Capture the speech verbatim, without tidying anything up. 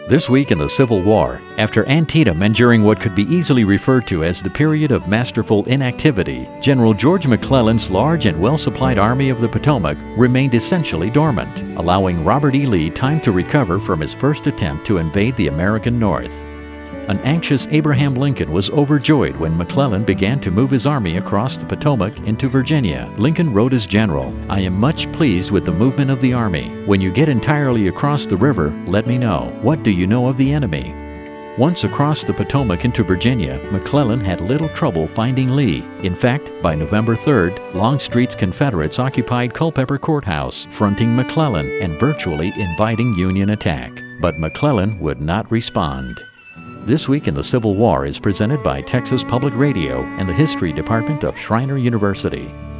This week in the Civil War, after Antietam and during what could be easily referred to as the period of masterful inactivity, General George McClellan's large and well-supplied Army of the Potomac remained essentially dormant, allowing Robert E. Lee time to recover from his first attempt to invade the American North. An anxious Abraham Lincoln was overjoyed when McClellan began to move his army across the Potomac into Virginia. Lincoln wrote his general, "I am much pleased with the movement of the army. When you get entirely across the river, let me know. What do you know of the enemy?" Once across the Potomac into Virginia, McClellan had little trouble finding Lee. In fact, by November third, Longstreet's Confederates occupied Culpeper Courthouse, fronting McClellan and virtually inviting Union attack. But McClellan would not respond. This Week in the Civil War is presented by Texas Public Radio and the History Department of Schreiner University.